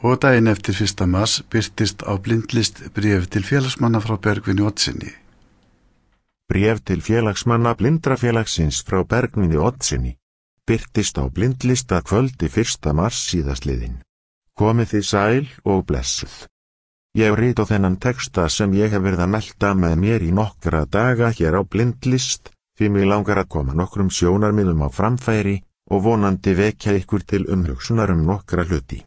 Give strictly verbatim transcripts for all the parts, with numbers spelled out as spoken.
og daginn eftir fyrsta mars birtist á blindlist bréf til félagsmanna frá Bergvini Oddssyni. Bréf til félagsmanna Blindrafélagsins frá Bergvini Oddssyni birtist á blindlista kvöldi fyrsta mars síðastliðinn. Komið þið sæl og blessuð. Ég rít á þennan texta sem ég hef verið að melta með mér í nokkra daga hér á blindlist, því mig langar að koma nokkrum sjónarmiðum á framfæri og vonandi vekja ykkur til umhugsunar um nokkra hluti.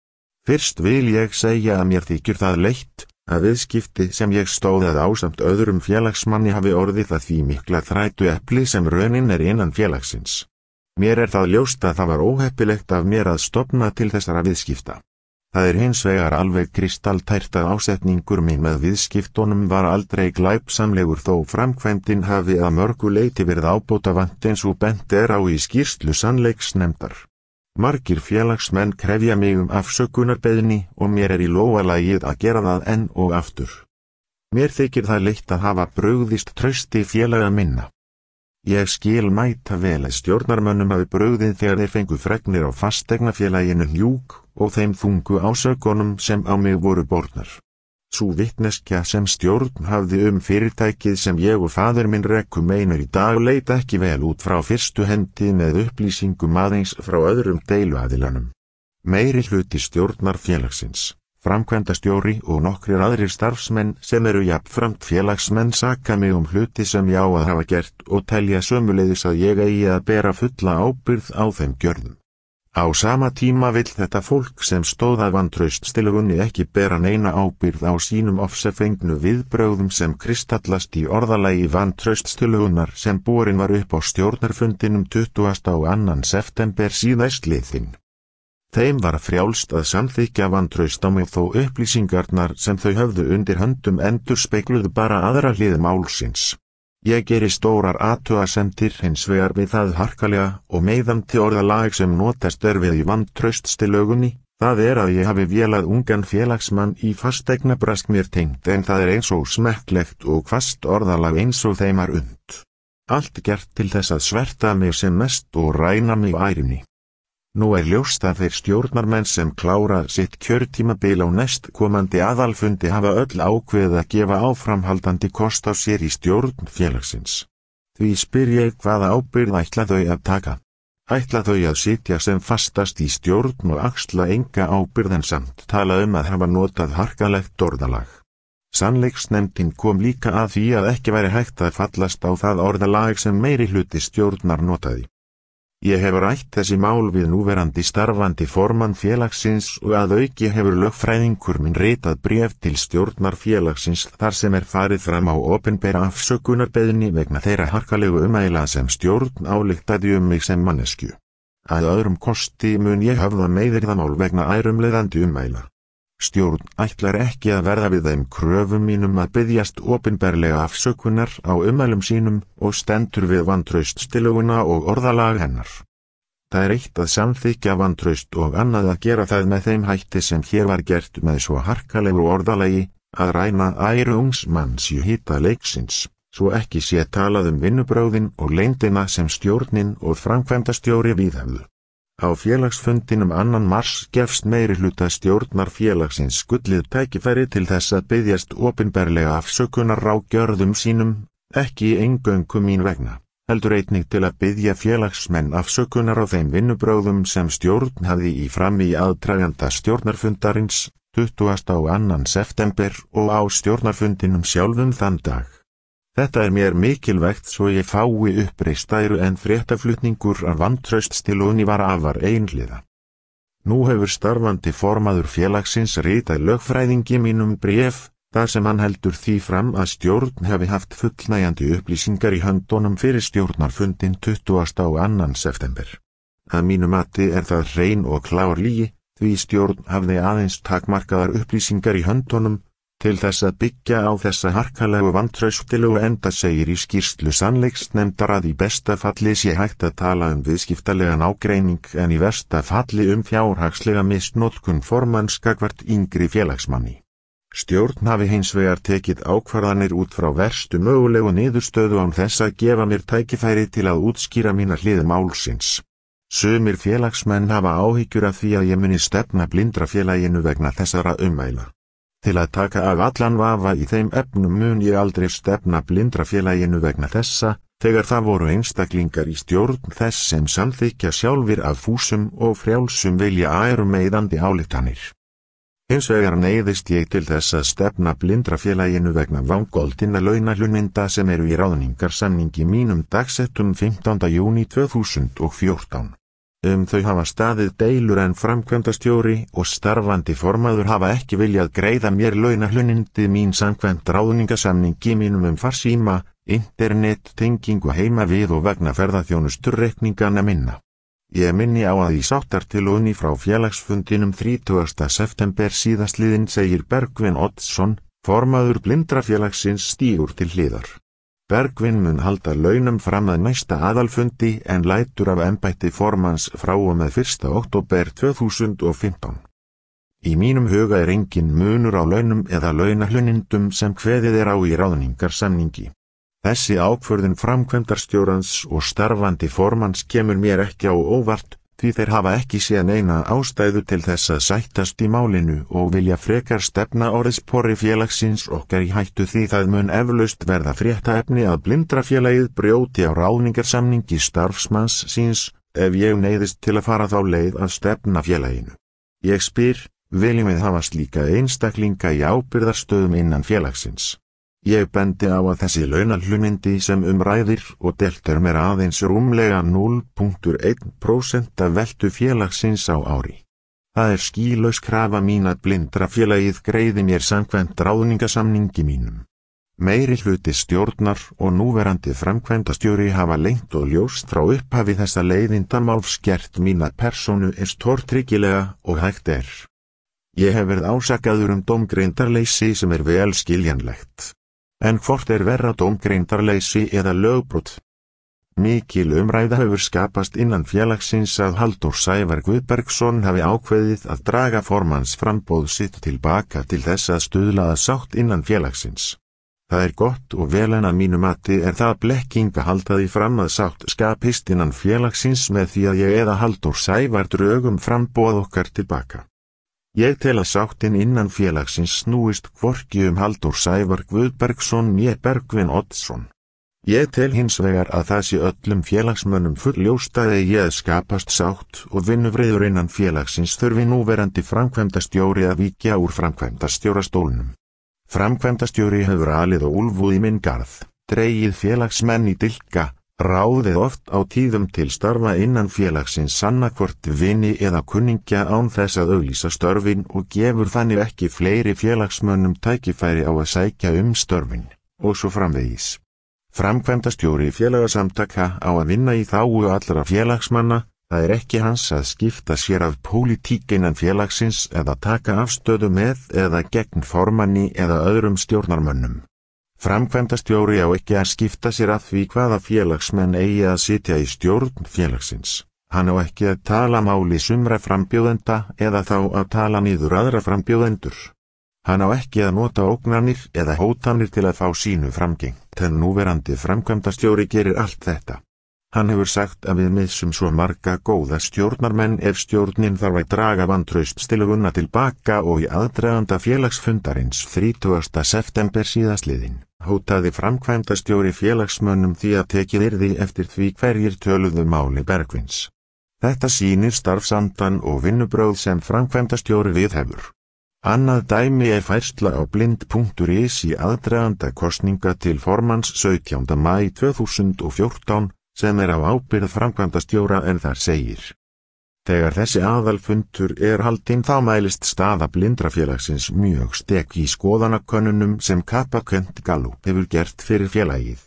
Fyrst vil ég segja að mér þykir það leitt að viðskipti sem ég stóð að ásamt öðrum félagsmanni hafi orðið það því mikla þrætu epli sem raunin er innan félagsins. Mér er það ljóst að það var óheppilegt af mér að stofna til þessara viðskipta. Það er hins vegar alveg kristaltært að ásetningur minn með viðskiptunum var aldrei glæpsamlegur þó framkvæmdin hafi að mörgu leyti verið ábótavant eins og bent er á í skýrslu sannleiksnefndar. Margir félagsmenn krefja mig um afsökunarbeiðni og mér er í lógalagið að gera það enn og aftur. Mér þykir það leitt að hafa brugðist trausti félaga minna. Ég skil mæta vel að stjórnarmönnum hafi brugðið þegar þeir fengu fregnir á fasteignafélaginu Hjúk og þeim þungu ásökunum sem á mig voru bornar. Sú vitneskja sem stjórn hafði um fyrirtækið sem ég og faðir minn rekum einar í dag leit ekki vel út frá fyrstu hendi með upplýsingum aðeins frá öðrum deiluaðilanum. Meiri hluti stjórnar félagsins, framkvæmdastjóri og nokkrir aðrir starfsmenn sem eru jafnframt félagsmenn saka mig um hluti sem ég á að hafa gert og telja sömuleiðis að ég eigi að bera fulla ábyrgð á þeim gjörðum. Á sama tíma vill þetta fólk sem stóð að vantrauststillögunni ekki bera neina ábyrgð á sínum ofsafengnu viðbrögðum sem kristallast í orðalagi vantrauststillögunnar sem borin var upp á stjórnarfundinum tuttugasta og annan september síðastliðinn. Þeim var frjálst að samþykkja vantraust á mig þó upplýsingarnar sem þau höfðu undir höndum endurspegluðu bara aðra hlið málsins. Ég geri stórar athugasemdir hins vegar við það harkalega og meiðandi orðalag sem notast er við í vantrauststillögunni, það er að ég hafi vélað ungan félagsmann í fasteignabrask mér tengt en það er eins og smekklegt og hvasst orðalag eins og þeim er und. Allt gert til þess að sverta mig sem mest og ræna mig ærinni. Nú er ljóst að þeir stjórnarmenn sem klára sitt kjörtímabil á næstkomandi aðalfundi hafa öll ákveðið að gefa áframhaldandi kost á sér í stjórn félagsins. Því spyr ég hvaða ábyrgð ætla þau að taka. Ætla þau að sitja sem fastast í stjórn og axla enga ábyrgð en samt tala um að hafa notað harkalegt orðalag. Sannleiksnefndin kom líka að því að ekki væri hægt að fallast á það orðalag sem meiri hluti stjórnar notaði. Ég hefur rætt þessi mál við núverandi starfandi formann félagsins og að auki hefur lögfræðingur minn ritað bréf til stjórnar félagsins þar sem er farið fram á opinbera afsökunarbeiðni vegna þeirra harkalegu umæla sem stjórn ályktaði um mig sem manneskju. Að öðrum kosti mun ég höfða meiðyrðamál vegna ærumleiðandi umæla. Stjórn ætlar ekki að verða við þeim kröfum mínum að biðjast opinberlega afsökunar á umælum sínum og stendur við vantrauststillöguna og orðalag hennar. Það er eitt að samþykkja vantraust og annað að gera það með þeim hætti sem hér var gert með svo harkalegu orðalagi að ræna æru ungs manns í hita leiksins, svo ekki sé talað um vinnubrögðin og leyndina sem stjórnin og framkvæmdastjóri viðhefðu. Á félagsfundinum annan mars gefst meiri hluta stjórnar félagsins gullið tækifæri til þess að biðjast opinberlega afsökunar á gjörðum sínum, ekki eingöngu mín vegna, heldur einnig til að biðja félagsmenn afsökunar á þeim vinnubrögðum sem stjórn hafði í frammi í aðdraganda stjórnarfundarins, tuttugasta og annan september og á stjórnarfundinum sjálfum þann dag. Þetta er mér mikilvægt svo ég fái uppreistæru en fréttaflutningur af vantrauststillögunni var afar einhliða. Nú hefur starfandi formaður félagsins ritað lögfræðingi mínum bréf, þar sem hann heldur því fram að stjórn hafi haft fullnægjandi upplýsingar í höndunum fyrir stjórnarfundin tuttugasta og annan september. Að mínu mati er það hrein og klár lygi, því stjórn hafði aðeins takmarkaðar upplýsingar í höndunum, til þess að byggja á þessa harkalegu vantrauststillögu enda segir í skýrslu sannleiksnefndar að í besta falli sé hægt að tala um viðskiptalegan ágreining en í versta falli um fjárhagslega misnotkun formanns gagnvart yngri félagsmanni. Stjórn hafi hins vegar tekið ákvarðanir út frá verstu mögulegu niðurstöðu án þess að gefa mér tækifæri til að útskýra mína hlið málsins. Sumir félagsmenn hafa áhyggjur af því að ég muni stefna Blindrafélaginu vegna þessara ummæla. Til að taka af allan vafa í þeim efnum mun ég aldrei stefna Blindrafélaginu vegna þessa, þegar það voru einstaklingar í stjórn þess sem samþykkja sjálfir af fúsum og frjálsum vilja ærumeiðandi ályktanir. Hins vegar neyðist ég til þess að stefna Blindrafélaginu vegna vangoldinna launahlunnmynda sem eru í ráðningarsamningi mínum dagsettum fimmtánda júní tvö þúsund og fjórtán. Um þau hafa staðið deilur en framkvæmdastjóri og starfandi formaður hafa ekki viljað greiða mér launahlunnindi mín samkvæmt ráðningarsamningi mínum um farsíma, internet, tengingu heima við og vegna ferðaþjónusturreikningana minna. Ég minni á að í sáttartillögunni frá félagsfundinum þrítugasta september síðastliðinn segir Bergvin Oddsson, formaður Blindrafélagsins stígur til hliðar. Bergvin mun halda launum fram að næsta aðalfundi en lætur af embætti formanns frá og með fyrsta október tvö þúsund og fimmtán. Í mínum huga er engin munur á launum eða launahlunnindum sem kveðið er á í ráðningarsamningi. Þessi ákvörðun framkvæmdarstjórans og starfandi formanns kemur mér ekki á óvart, því þeir hafa ekki séð neina ástæðu til þess að sættast í málinu og vilja frekar stefna orðspori félagsins okkar í hættu því það mun eflaust verða fréttaefni að Blindrafélagið brjóti á ráðningarsamningi starfsmanns síns ef ég neyðist til að fara þá leið að stefna félaginu. Ég spyr, viljum við hafa slíka einstaklinga í ábyrgðarstöðum innan félagsins? Ég bendi á að þessi launahlunnindi sem um ræðir og delt er mér aðeins rúmlega núll komma eitt prósent af veltu félagsins á ári. Það er skýlaus krafa mín að Blindrafélagið greiði mér samkvæmt ráðningarsamningi mínum. Meiri hluti stjórnar og núverandi framkvæmdastjóri hafa leynt og ljóst frá upphafi þessa leiðindamáls gert mína persónu eins tortryggilega og hægt er. Ég hef verið ásakaður um dómgreindarleysi sem er vel skiljanlegt. En hvort er verra dómgreindarleysi eða lögbrot? Mikil umræða hefur skapast innan félagsins að Halldór Sævar Guðbergsson hafi ákveðið að draga formanns framboð sitt tilbaka til þess að stuðla að sátt innan félagsins. Það er gott og vel en að mínu mati er það blekking að halda því fram að sátt skapist innan félagsins með því að ég eða Halldór Sævar drögum framboð okkar tilbaka. Ég tel að sáttin innan félagsins snúist hvorki um Halldór Sævar Guðbergsson né Bergvin Oddsson. Ég tel hins vegar að það sé öllum félagsmönnum fullljóst að eigi að skapast sátt og vinnufriður innan félagsins þurfi núverandi framkvæmdastjóri að víkja úr framkvæmdastjórastólnum. Framkvæmdastjóri hefur alið og úlfúð í minn garð, dregið félagsmenn í dilka, ráðið oft á tíðum til starfa innan félagsins annað-hvort vini eða kunningja án þess að auglýsa störfin og gefur þannig ekki fleiri félagsmönnum tækifæri á að sækja um störfin, og svo framvegis. Framkvæmdastjóri félagasamtaka á að vinna í þágu allra félagsmanna, það er ekki hans að skipta sér af pólitík innan félagsins eða taka afstöðu með eða gegn formanni eða öðrum stjórnarmönnum. Framkvæmdastjóri á ekki að skipta sér að því hvaða félagsmenn eigi að sitja í stjórn félagsins. Hann á ekki að tala máli sumra frambjóðenda eða þá að tala niður aðra frambjóðendur. Hann á ekki að nota ógnanir eða hótanir til að fá sínu framgengt, en núverandi framkvæmdastjóri gerir allt þetta. Hann hefur sagt að við missum svo marga góða stjórnarmenn ef stjórnin þarf að draga vantrauststillöguna tilbaka og í aðdraganda félagsfundarins þrítugasta september síðastliðinn hótaði framkvæmdastjóri félagsmönnum því að tekið yrði eftir því hverjir töluðu máli Bergvins. Þetta sýnir starfsandan og vinnubrögð sem framkvæmdastjóri viðhefur. Annað dæmi er færsla á blind punktur is í aðdraganda kosninga til formanns sautjánda maí tvö þúsund og fjórtán sem er á ábyrgð framkvæmdastjóra en þar segir. Þegar þessi aðalfundur er haldinn þá mælist staða Blindrafélagsins mjög stekk í skoðanakönnunum sem Capacent Gallup hefur gert fyrir félagið.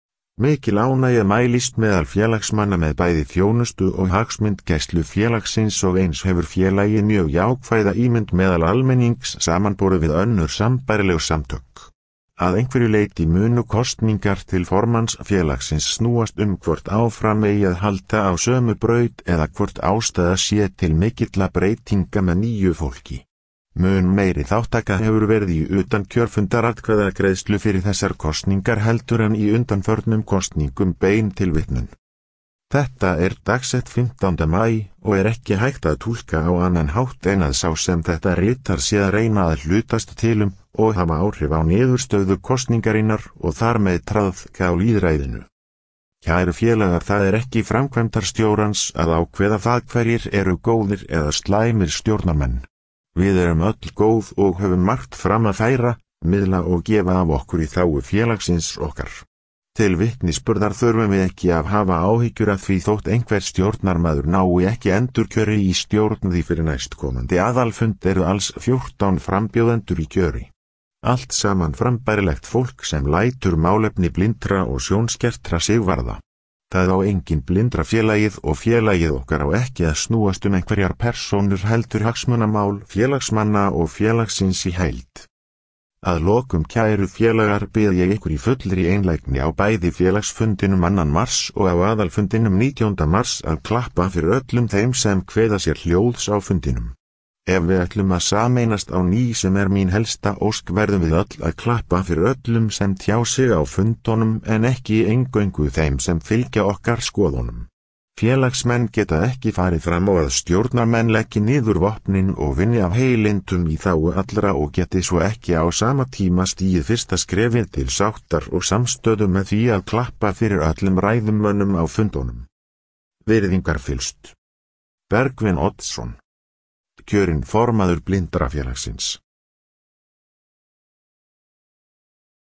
Mikil ánægja mælist meðal félagsmanna með bæði þjónustu og hagsmyndgæslu félagsins og eins hefur félagið mjög jákvæða ímynd meðal almennings samanborið við önnur sambærileg samtök. Að einhverju leyti munu kosningar til formanns félagsins snúast um hvort áfram eigi að halda á sömu braut eða hvort ástæða sé til mikilla breytinga með nýju fólki. Mun meiri þáttaka hefur verið í utan kjörfundaratkvæðagreiðslu fyrir þessar kosningar heldur en í undanförnum kosningum bein tilvitnun. Þetta er dagsett fimmtánda maí og er ekki hægt að túlka á annan hátt en að sá sem þetta ritar sé að reyna að hlutast til um og hafa áhrif á niðurstöðu kosningarinnar og þar með traðka á lýðræðinu. Kæru félagar, það er ekki framkvæmdarstjórans að ákveða það hverjir eru góðir eða slæmir stjórnarmenn. Við erum öll góð og höfum margt fram að færa, miðla og gefa af okkur í þágu félagsins okkar. Til vitnisburðar þurfum við ekki að hafa áhyggjur af því þótt einhver stjórnarmaður nái ekki endurkjöri í stjórn því fyrir næstkomandi aðalfund eru alls fjórtán frambjóðendur í kjöri. Allt saman frambærilegt fólk sem lætur málefni blindra og sjónskertra sig varða. Það á engin blindra félagið og félagið okkar á ekki að snúast um einhverjar persónur heldur hagsmunamál félagsmanna og félagsins í heild. Að lokum, kæru félagar, bið ég ykkur í fullri einlægni á bæði félagsfundinum annan mars og á aðalfundinum nítjánda mars að klappa fyrir öllum þeim sem kveða sér hljóðs á fundinum. Ef við ætlum að sameinast á ný sem er mín helsta ósk verðum við öll að klappa fyrir öllum sem tjá sig á fundunum en ekki eingöngu þeim sem fylgja okkar skoðunum. Félagsmenn geta ekki farið fram á að stjórnarmenn leggi niður vopnin og vinni af heilindum í þágu allra og geti svo ekki á sama tíma stigið fyrsta skrefið til sáttar og samstöðu með því að klappa fyrir öllum ræðumönnum á fundunum. Virðingarfyllst. Bergvin Oddsson, kjörinn formaður Blindrafélagsins.